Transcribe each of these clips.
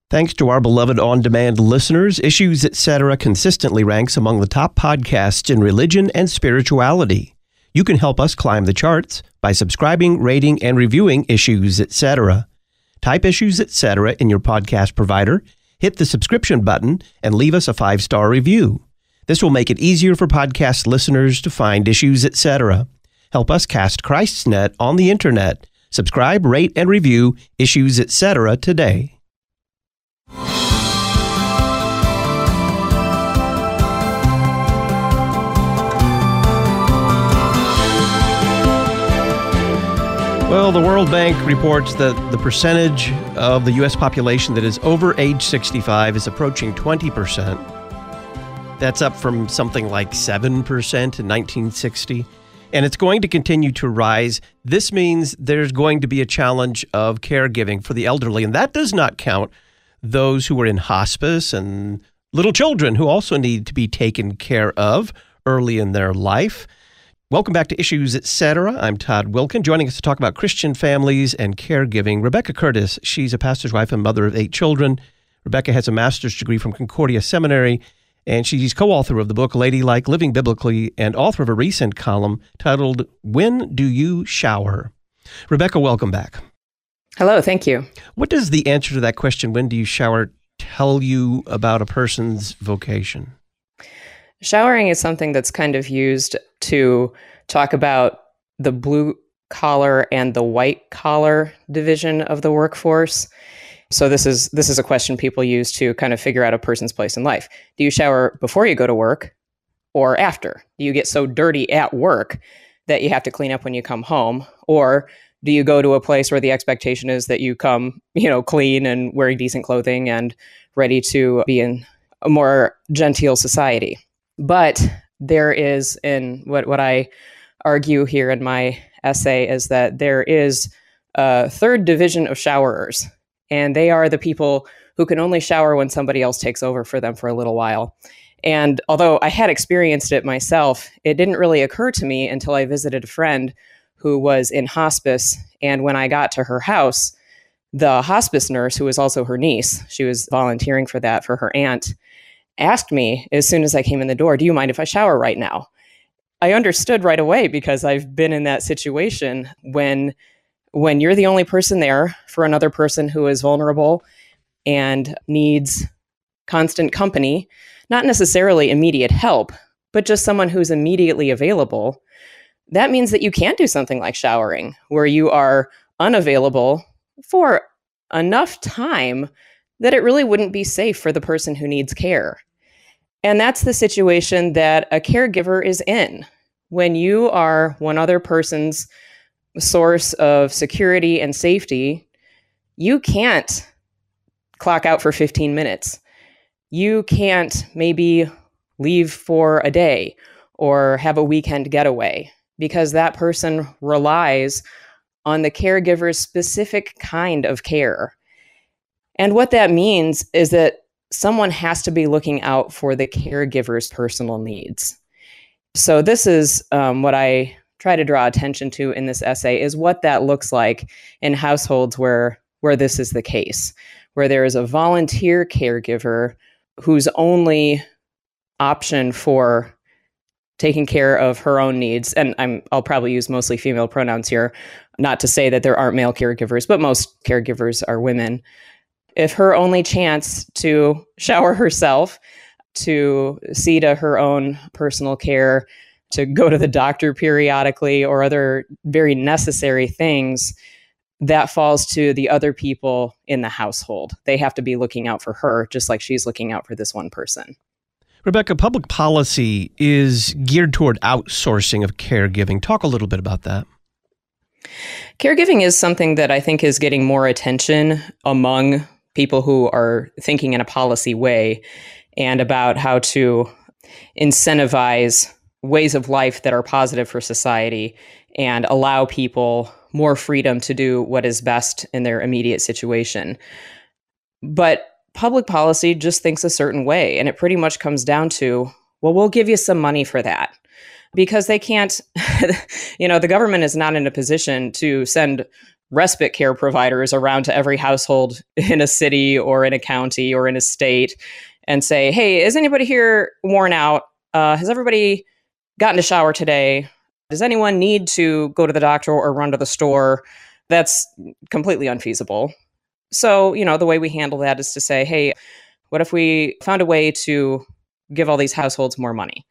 Thanks to our beloved on-demand listeners, Issues Etc. consistently ranks among the top podcasts in religion and spirituality. You can help us climb the charts by subscribing, rating, and reviewing Issues Etc. Type Issues Etc. in your podcast provider, hit the subscription button, and leave us a 5-star review. This will make it easier for podcast listeners to find Issues Etc. Help us cast Christ's net on the internet. Subscribe, rate, and review Issues Etc. today. Well, the World Bank reports that the percentage of the U.S. population that is over age 65 is approaching 20%. That's up from something like 7% in 1960. And it's going to continue to rise. This means there's going to be a challenge of caregiving for the elderly. And that does not count those who are in hospice and little children who also need to be taken care of early in their life. Welcome back to Issues Etc. I'm Todd Wilkin. Joining us to talk about Christian families and caregiving, Rebecca Curtis. She's a pastor's wife and mother of 8 children. Rebecca has a master's degree from Concordia Seminary, and she's co-author of the book Ladylike, Living Biblically, and author of a recent column titled, When Do You Shower? Rebecca, welcome back. Hello, thank you. What does the answer to that question, when do you shower, tell you about a person's vocation? Showering is something that's kind of used to talk about the blue collar and the white collar division of the workforce. So this is a question people use to kind of figure out a person's place in life. Do you shower before you go to work or after? Do you get so dirty at work that you have to clean up when you come home? Or do you go to a place where the expectation is that you come, clean and wearing decent clothing and ready to be in a more genteel society? But there is, in what I argue here in my essay, is that there is a third division of showerers, and they are the people who can only shower when somebody else takes over for them for a little while. And although I had experienced it myself, it didn't really occur to me until I visited a friend who was in hospice. And when I got to her house, the hospice nurse, who was also her niece, she was volunteering for that for her aunt, asked me as soon as I came in the door, do you mind if I shower right now? I understood right away because I've been in that situation when you're the only person there for another person who is vulnerable and needs constant company, not necessarily immediate help, but just someone who's immediately available. That means that you can't do something like showering, where you are unavailable for enough time that it really wouldn't be safe for the person who needs care. And that's the situation that a caregiver is in. When you are one other person's source of security and safety, you can't clock out for 15 minutes. You can't maybe leave for a day or have a weekend getaway because that person relies on the caregiver's specific kind of care. And what that means is that someone has to be looking out for the caregiver's personal needs. So this is what I try to draw attention to in this essay, is what that looks like in households where this is the case, where there is a volunteer caregiver whose only option for taking care of her own needs, and I'll probably use mostly female pronouns here, not to say that there aren't male caregivers, but most caregivers are women. If her only chance to shower herself, to see to her own personal care, to go to the doctor periodically, or other very necessary things, that falls to the other people in the household. They have to be looking out for her, just like she's looking out for this one person. Rebecca, public policy is geared toward outsourcing of caregiving. Talk a little bit about that. Caregiving is something that I think is getting more attention among people who are thinking in a policy way and about how to incentivize ways of life that are positive for society and allow people more freedom to do what is best in their immediate situation. But public policy just thinks a certain way, and it pretty much comes down to, well, we'll give you some money for that. Because they can't, the government is not in a position to send respite care providers around to every household in a city or in a county or in a state and say, hey, is anybody here worn out? Has everybody gotten a shower today? Does anyone need to go to the doctor or run to the store? That's completely unfeasible. So, the way we handle that is to say, hey, what if we found a way to give all these households more money?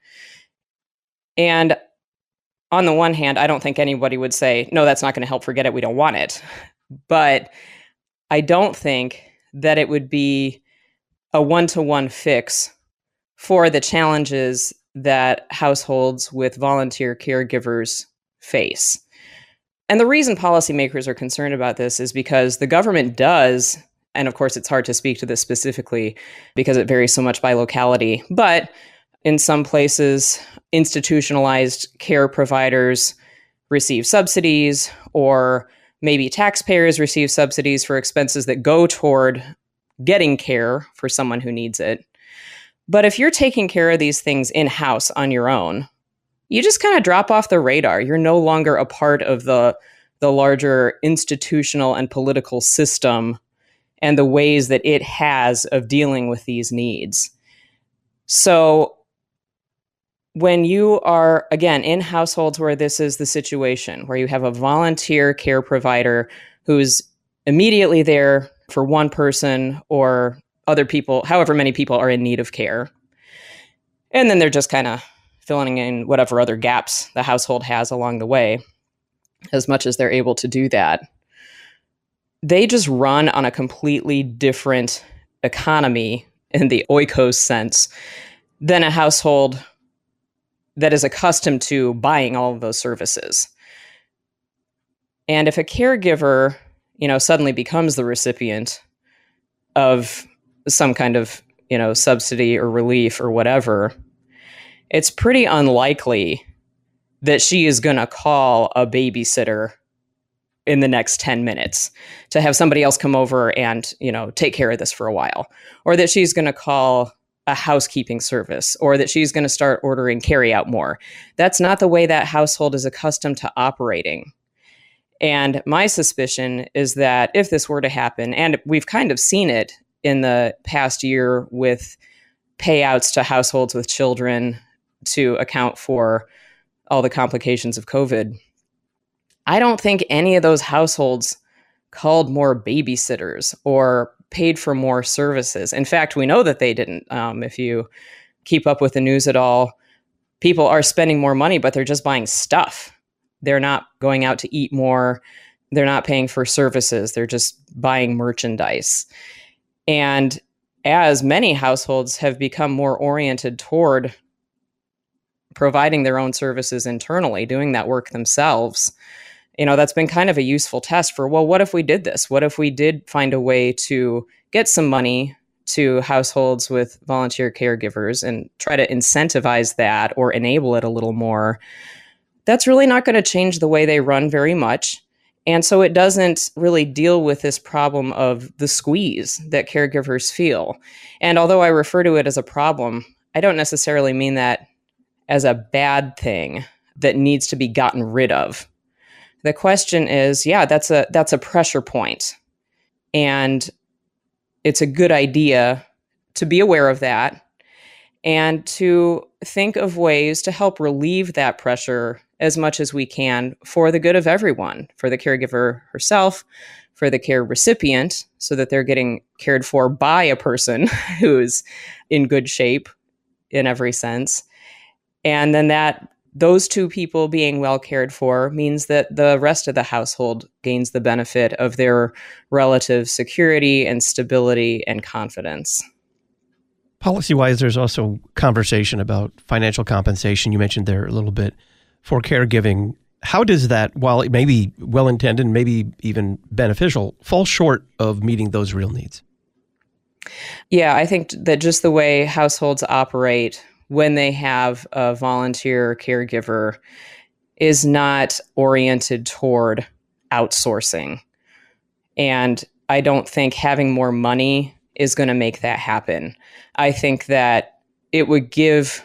And on the one hand, I don't think anybody would say, no, that's not going to help. Forget it. We don't want it. But I don't think that it would be a one-to-one fix for the challenges that households with volunteer caregivers face. And the reason policymakers are concerned about this is because the government does, and of course it's hard to speak to this specifically because it varies so much by locality, but in some places, institutionalized care providers receive subsidies, or maybe taxpayers receive subsidies for expenses that go toward getting care for someone who needs it. But if you're taking care of these things in-house on your own, you just kind of drop off the radar. You're no longer a part of the larger institutional and political system and the ways that it has of dealing with these needs. So when you are, again, in households where this is the situation, where you have a volunteer care provider who's immediately there for one person or other people, however many people are in need of care, and then they're just kind of filling in whatever other gaps the household has along the way, as much as they're able to do that, they just run on a completely different economy in the oikos sense than a household that is accustomed to buying all of those services. And if a caregiver, suddenly becomes the recipient of some kind of, subsidy or relief or whatever, it's pretty unlikely that she is going to call a babysitter in the next 10 minutes to have somebody else come over and, take care of this for a while, or that she's going to call a housekeeping service, or that she's going to start ordering carry out more. That's not the way that household is accustomed to operating. And my suspicion is that if this were to happen, and we've kind of seen it in the past year with payouts to households with children to account for all the complications of COVID, I don't think any of those households called more babysitters or paid for more services. In fact, we know that they didn't. If you keep up with the news at all, people are spending more money, but they're just buying stuff. They're not going out to eat more. They're not paying for services. They're just buying merchandise. And as many households have become more oriented toward providing their own services internally, doing that work themselves, that's been kind of a useful test for, well, what if we did this? What if we did find a way to get some money to households with volunteer caregivers and try to incentivize that or enable it a little more? That's really not going to change the way they run very much. And so it doesn't really deal with this problem of the squeeze that caregivers feel. And although I refer to it as a problem, I don't necessarily mean that as a bad thing that needs to be gotten rid of. The question is, that's a pressure point. And it's a good idea to be aware of that and to think of ways to help relieve that pressure as much as we can for the good of everyone, for the caregiver herself, for the care recipient, so that they're getting cared for by a person who's in good shape in every sense. And then those two people being well cared for means that the rest of the household gains the benefit of their relative security and stability and confidence. Policy-wise, there's also conversation about financial compensation. You mentioned there a little bit for caregiving. How does that, while it may be well-intended and maybe even beneficial, fall short of meeting those real needs? Yeah, I think that just the way households operate when they have a volunteer caregiver is not oriented toward outsourcing. And I don't think having more money is going to make that happen. I think that it would give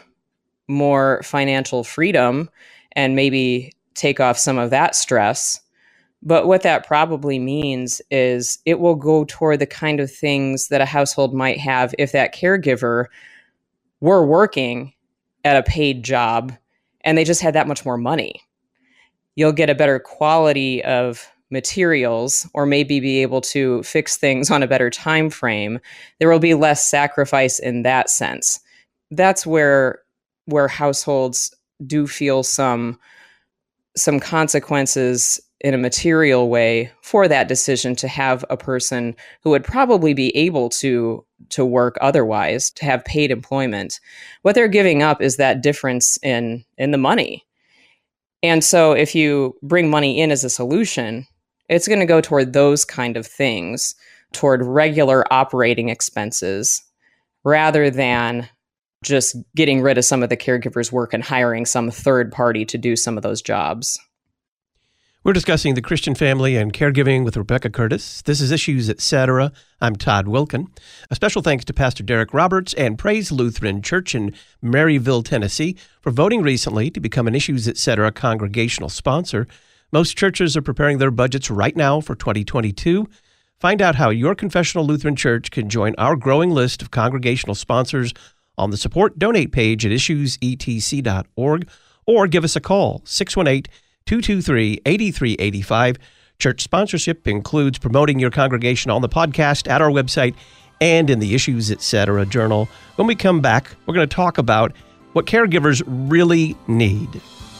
more financial freedom and maybe take off some of that stress But what that probably means is it will go toward the kind of things that a household might have if that caregiver were working at a paid job and they just had that much more money. You'll get a better quality of materials, or maybe be able to fix things on a better time frame. There will be less sacrifice in that sense. That's where households do feel some consequences in a material way for that decision to have a person who would probably be able to work otherwise, to have paid employment. What they're giving up is that difference in the money. And so if you bring money in as a solution, it's going to go toward those kind of things, toward regular operating expenses, rather than just getting rid of some of the caregiver's work and hiring some third party to do some of those jobs. We're discussing the Christian family and caregiving with Rebecca Curtis. This is Issues Etc. I'm Todd Wilkin. A special thanks to Pastor Derek Roberts and Praise Lutheran Church in Maryville, Tennessee, for voting recently to become an Issues Etc. congregational sponsor. Most churches are preparing their budgets right now for 2022. Find out how your confessional Lutheran church can join our growing list of congregational sponsors on the Support Donate page at issuesetc.org, or give us a call, 618-223-8385. Church sponsorship includes promoting your congregation on the podcast, at our website, and in the Issues Etc. journal. When we come back, we're going to talk about what caregivers really need.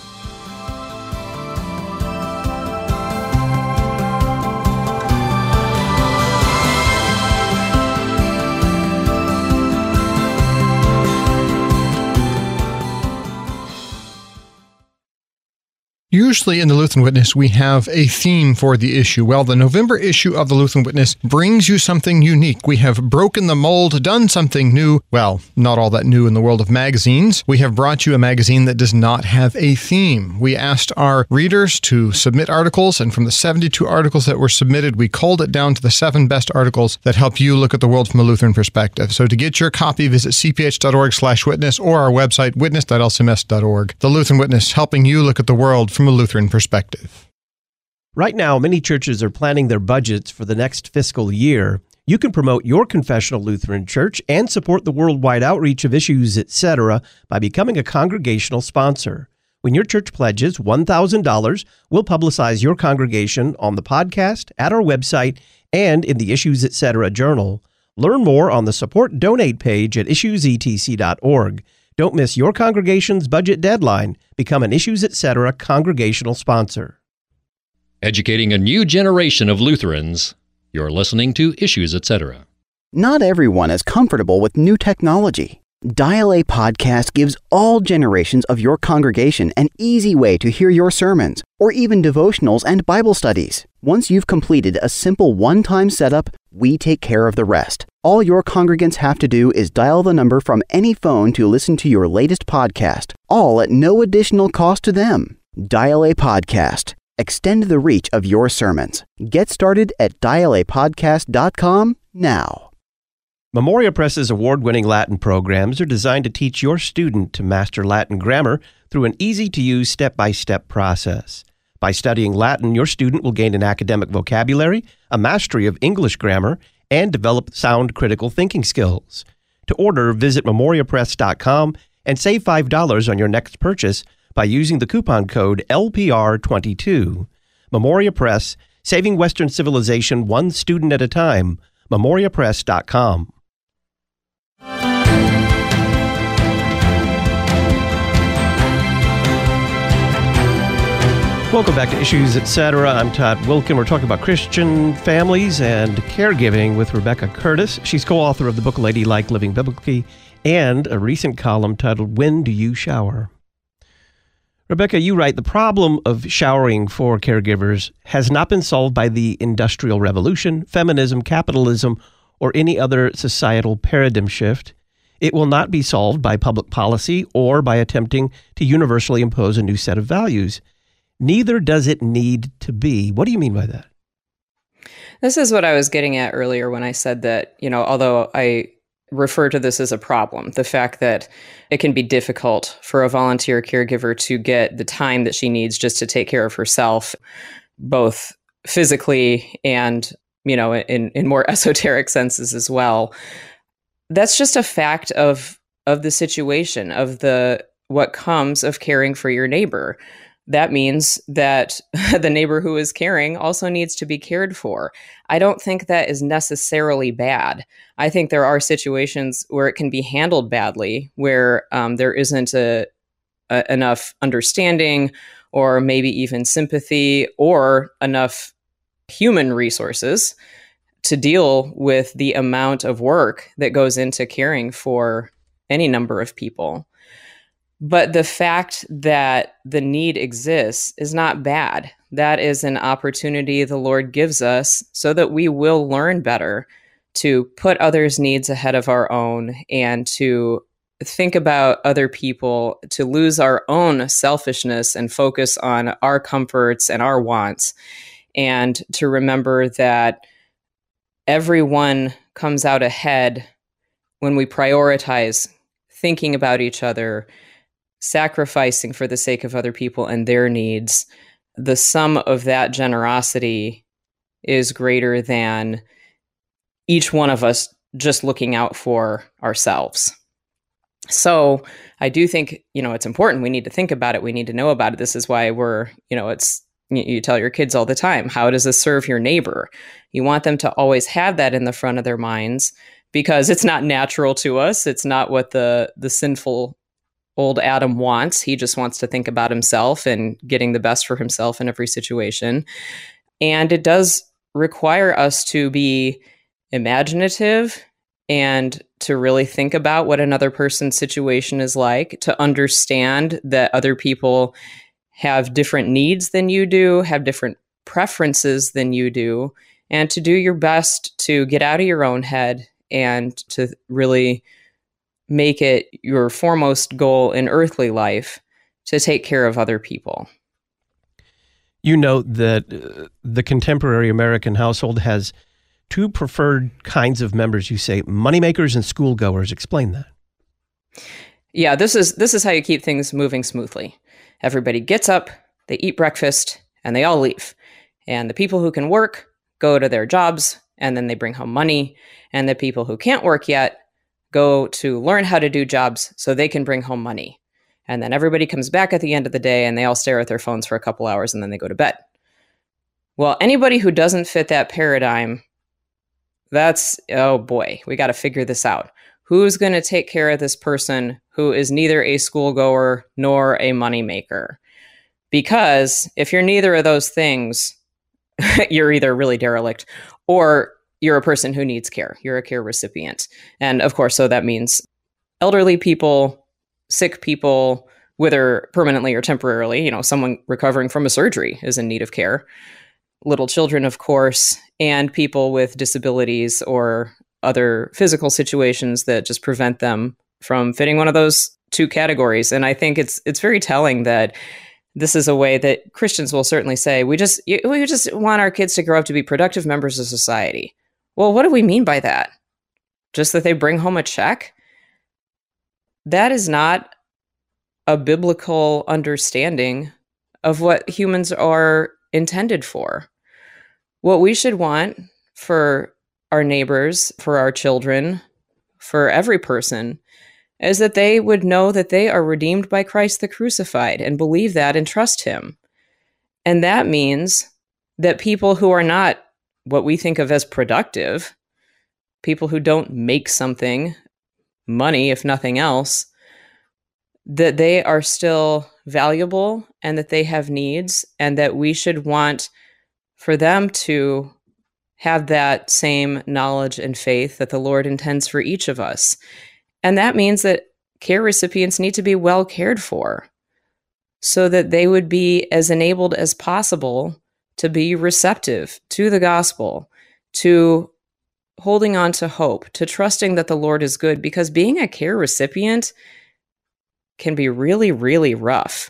Usually in the Lutheran Witness, we have a theme for the issue. Well, the November issue of the Lutheran Witness brings you something unique. We have broken the mold, done something new. Well, not all that new in the world of magazines. We have brought you a magazine that does not have a theme. We asked our readers to submit articles, and from the 72 articles that were submitted, we culled it down to the 7 best articles that help you look at the world from a Lutheran perspective. So to get your copy, visit cph.org/witness or our website, witness.lcms.org. The Lutheran Witness, helping you look at the world from a Lutheran perspective. Right now, many churches are planning their budgets for the next fiscal year. You can promote your confessional Lutheran church and support the worldwide outreach of Issues Etc. by becoming a congregational sponsor. When your church pledges $1,000, we'll publicize your congregation on the podcast, at our website, and in the Issues Etc. journal. Learn more on the Support Donate page at issuesetc.org. Don't miss your congregation's budget deadline. Become an Issues Etc. congregational sponsor. Educating a new generation of Lutherans. You're listening to Issues Etc. Not everyone is comfortable with new technology. Dial A Podcast gives all generations of your congregation an easy way to hear your sermons, or even devotionals and Bible studies. Once you've completed a simple one-time setup, we take care of the rest. All your congregants have to do is dial the number from any phone to listen to your latest podcast, all at no additional cost to them. Dial A Podcast. Extend the reach of your sermons. Get started at dialapodcast.com now. Memoria Press's award-winning Latin programs are designed to teach your student to master Latin grammar through an easy-to-use step-by-step process. By studying Latin, your student will gain an academic vocabulary, a mastery of English grammar, and develop sound critical thinking skills. To order, visit memoriapress.com and save $5 on your next purchase by using the coupon code LPR22. Memoria Press, saving Western civilization one student at a time. memoriapress.com. Welcome back to Issues Etc. I'm Todd Wilkin. We're talking about Christian families and caregiving with Rebecca Curtis. She's co-author of the book Ladylike Living Biblically and a recent column titled When Do You Shower? Rebecca, you write, the problem of showering for caregivers has not been solved by the Industrial Revolution, feminism, capitalism, or any other societal paradigm shift. It will not be solved by public policy or by attempting to universally impose a new set of values. Neither does it need to be. What do you mean by that? This is what I was getting at earlier when I said that, although I refer to this as a problem, the fact that it can be difficult for a volunteer caregiver to get the time that she needs just to take care of herself, both physically and, in more esoteric senses as well. That's just a fact of the situation, of what comes of caring for your neighbor. That means that the neighbor who is caring also needs to be cared for. I don't think that is necessarily bad. I think there are situations where it can be handled badly, where there isn't enough understanding or maybe even sympathy or enough human resources to deal with the amount of work that goes into caring for any number of people. But the fact that the need exists is not bad. That is an opportunity the Lord gives us so that we will learn better to put others' needs ahead of our own and to think about other people, to lose our own selfishness and focus on our comforts and our wants, and to remember that everyone comes out ahead when we prioritize thinking about each other, sacrificing for the sake of other people and their needs. The sum of that generosity is greater than each one of us just looking out for ourselves. So I do think, it's important. We need to think about it. We need to know about it. This is why you tell your kids all the time, how does this serve your neighbor? You want them to always have that in the front of their minds, because it's not natural to us. It's not what the sinful old Adam wants. He just wants to think about himself and getting the best for himself in every situation. And it does require us to be imaginative and to really think about what another person's situation is like, to understand that other people have different needs than you do, have different preferences than you do, and to do your best to get out of your own head and to really make it your foremost goal in earthly life to take care of other people. You note that the contemporary American household has two preferred kinds of members. You say moneymakers and schoolgoers. Explain that. Yeah, this is how you keep things moving smoothly. Everybody gets up, they eat breakfast, and they all leave. And the people who can work go to their jobs, and then they bring home money. And the people who can't work yet go to learn how to do jobs so they can bring home money. And then everybody comes back at the end of the day and they all stare at their phones for a couple hours and then they go to bed. Well, anybody who doesn't fit that paradigm, oh boy, we got to figure this out. Who's going to take care of this person who is neither a schoolgoer nor a moneymaker? Because if you're neither of those things, you're either really derelict or you're a person who needs care. You're a care recipient. And of course, so that means elderly people, sick people, whether permanently or temporarily, someone recovering from a surgery is in need of care. Little children, of course, and people with disabilities or other physical situations that just prevent them from fitting one of those two categories. And I think it's very telling that this is a way that Christians will certainly say, we just want our kids to grow up to be productive members of society. Well, what do we mean by that? Just that they bring home a check? That is not a biblical understanding of what humans are intended for. What we should want for our neighbors, for our children, for every person, is that they would know that they are redeemed by Christ the crucified and believe that and trust him. And that means that people who are not what we think of as productive, people who don't make something, money, if nothing else, that they are still valuable and that they have needs, and that we should want for them to have that same knowledge and faith that the Lord intends for each of us. And that means that care recipients need to be well cared for so that they would be as enabled as possible to be receptive to the gospel, to holding on to hope, to trusting that the Lord is good, because being a care recipient can be really, really rough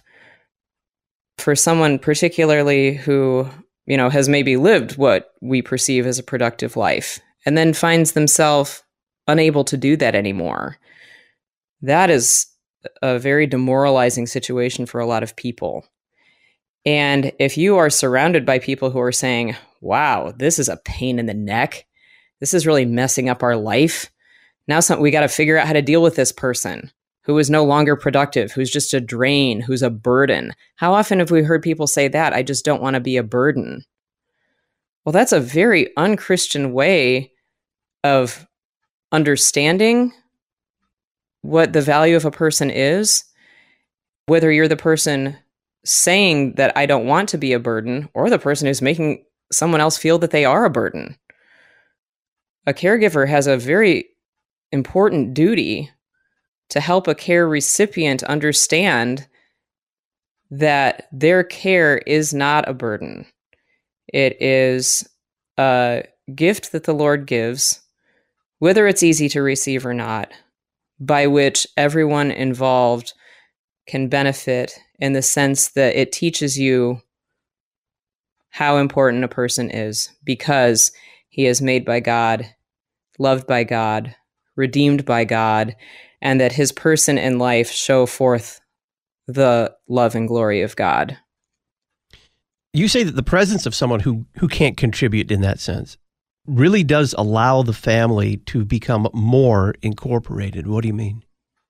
for someone particularly who, has maybe lived what we perceive as a productive life and then finds themselves unable to do that anymore. That is a very demoralizing situation for a lot of people. And if you are surrounded by people who are saying, wow, this is a pain in the neck, this is really messing up our life. Now we got to figure out how to deal with this person who is no longer productive, who's just a drain, who's a burden. How often have we heard people say that? I just don't want to be a burden. Well, that's a very unchristian way of understanding what the value of a person is, whether you're the person saying that I don't want to be a burden or the person who's making someone else feel that they are a burden. A caregiver has a very important duty to help a care recipient understand that their care is not a burden. It is a gift that the Lord gives, whether it's easy to receive or not, by which everyone involved can benefit in the sense that it teaches you how important a person is because he is made by God, loved by God, redeemed by God, and that his person and life show forth the love and glory of God. You say that the presence of someone who can't contribute in that sense really does allow the family to become more incorporated. What do you mean?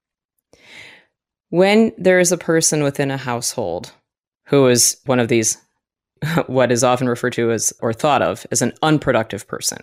When there is a person within a household who is one of these, what is often referred to as, or thought of as, an unproductive person,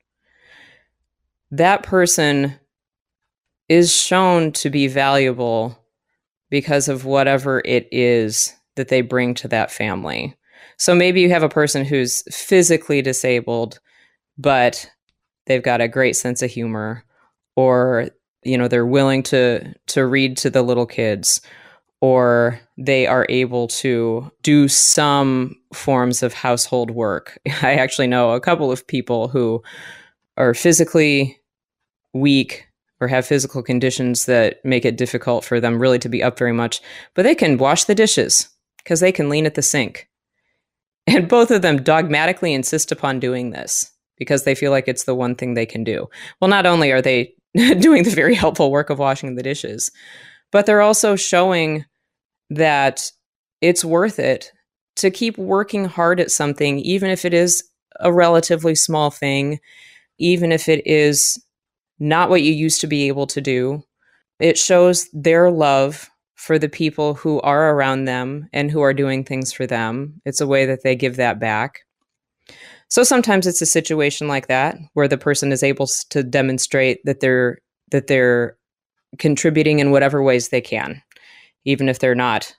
that person is shown to be valuable because of whatever it is that they bring to that family. So maybe you have a person who's physically disabled, but they've got a great sense of humor, or they're willing to read to the little kids, or they are able to do some forms of household work. I actually know a couple of people who are physically weak or have physical conditions that make it difficult for them really to be up very much, but they can wash the dishes because they can lean at the sink. And both of them dogmatically insist upon doing this because they feel like it's the one thing they can do. Well, not only are they doing the very helpful work of washing the dishes, but they're also showing that it's worth it to keep working hard at something, even if it is a relatively small thing, even if it is not what you used to be able to do. It shows their love for the people who are around them and who are doing things for them. It's a way that they give that back. So sometimes it's a situation like that where the person is able to demonstrate that they're contributing in whatever ways they can, even if they're not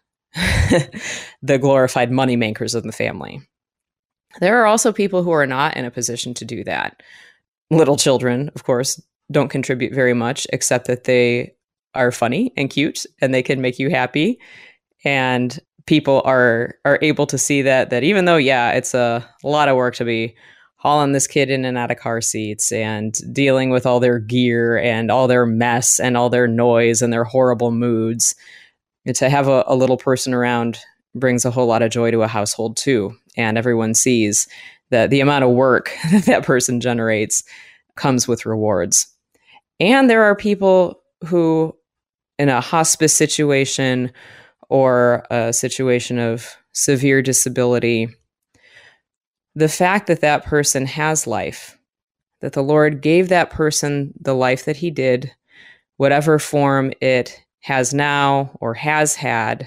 the glorified money makers of the family. There are also people who are not in a position to do that. Little children, of course, don't contribute very much, except that they are funny and cute and they can make you happy. And people are able to see that even though, it's a lot of work to be hauling this kid in and out of car seats and dealing with all their gear and all their mess and all their noise and their horrible moods, and to have a little person around brings a whole lot of joy to a household too. And everyone sees that the amount of work that person generates comes with rewards. And there are people who, in a hospice situation or a situation of severe disability, the fact that that person has life, that the Lord gave that person the life that he did, whatever form it has now or has had,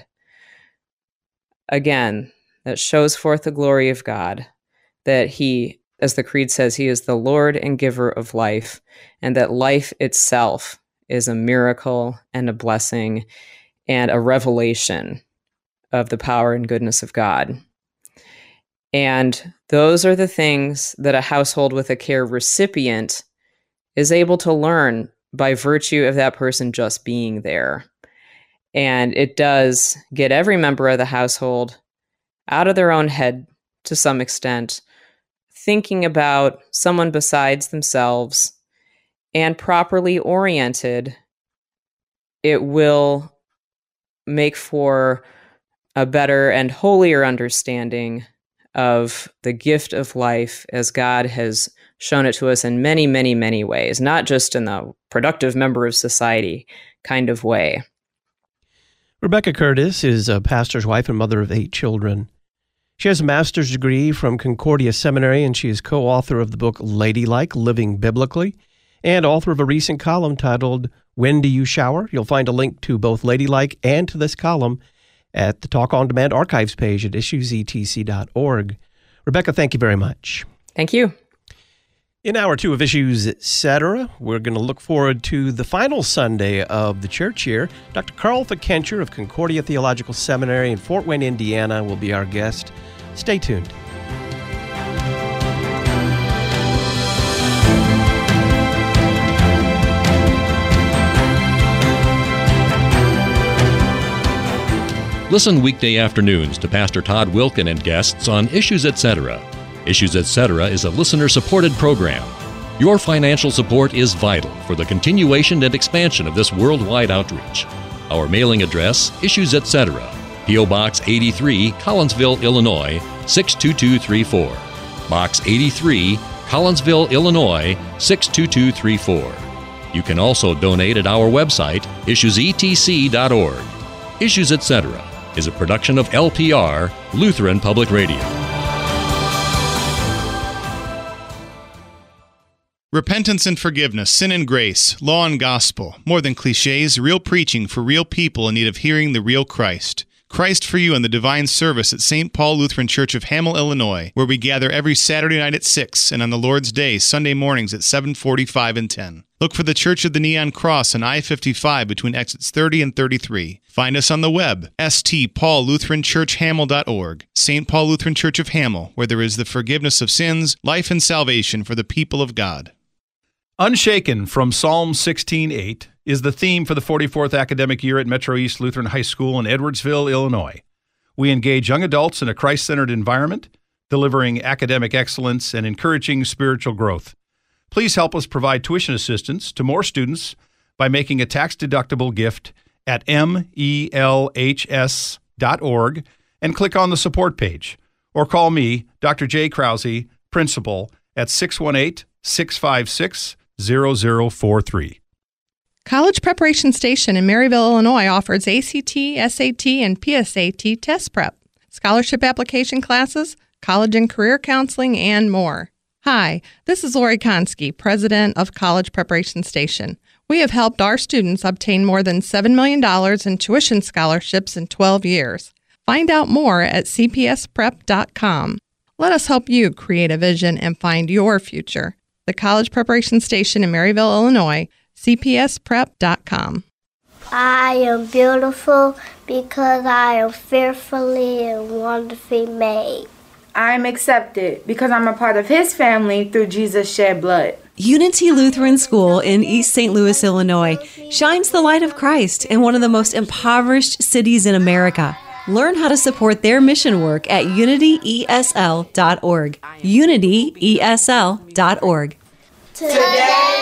again, that shows forth the glory of God, that he, as the Creed says, he is the Lord and giver of life, and that life itself is a miracle and a blessing and a revelation of the power and goodness of God. And those are the things that a household with a care recipient is able to learn by virtue of that person just being there. And it does get every member of the household out of their own head to some extent, thinking about someone besides themselves, and properly oriented, it will make for a better and holier understanding of the gift of life as God has shown it to us in many, many, many ways, not just in the productive member of society kind of way. Rebecca Curtis is a pastor's wife and mother of 8 children. She has a master's degree from Concordia Seminary, and she is co-author of the book Ladylike, Living Biblically, and author of a recent column titled When Do You Shower? You'll find a link to both Ladylike and to this column at the Talk On Demand archives page at issuesetc.org. Rebecca, thank you very much. Thank you. In Hour 2 of Issues, Etc., we're going to look forward to the final Sunday of the church year. Dr. Carl Fickenscher of Concordia Theological Seminary in Fort Wayne, Indiana, will be our guest. Stay tuned. Listen weekday afternoons to Pastor Todd Wilken and guests on Issues Etc. Issues Etc. is a listener-supported program. Your financial support is vital for the continuation and expansion of this worldwide outreach. Our mailing address, Issues Etc., P.O. Box 83, Collinsville, Illinois, 62234. Box 83, Collinsville, Illinois, 62234. You can also donate at our website, issuesetc.org. Issues Etc. is a production of LPR, Lutheran Public Radio. Repentance and forgiveness, sin and grace, law and gospel, more than cliches, real preaching for real people in need of hearing the real Christ. Christ for You and the Divine Service at St. Paul Lutheran Church of Hamel, Illinois, where we gather every Saturday night at 6 and on the Lord's Day, Sunday mornings at 7:45 and 10. Look for the Church of the Neon Cross on I-55 between exits 30 and 33. Find us on the web, stpaullutheranchurchhamel.org. St. Paul Lutheran Church of Hamel, where there is the forgiveness of sins, life and salvation for the people of God. Unshaken from Psalm 16:8 is the theme for the 44th academic year at Metro East Lutheran High School in Edwardsville, Illinois. We engage young adults in a Christ-centered environment, delivering academic excellence and encouraging spiritual growth. Please help us provide tuition assistance to more students by making a tax-deductible gift at melhs.org and click on the support page, or call me, Dr. Jay Krause, principal, at 618-656-0043. College Preparation Station in Maryville, Illinois offers ACT, SAT, and PSAT test prep, scholarship application classes, college and career counseling, and more. Hi, this is Lori Konski, president of College Preparation Station. We have helped our students obtain more than $7 million in tuition scholarships in 12 years. Find out more at cpsprep.com. Let us help you create a vision and find your future. The College Preparation Station in Maryville, Illinois, cpsprep.com. I am beautiful because I am fearfully and wonderfully made. I'm accepted because I'm a part of His family through Jesus' shed blood. Unity Lutheran School in East St. Louis, Illinois, shines the light of Christ in one of the most impoverished cities in America. Learn how to support their mission work at unityesl.org. unityesl.org. Today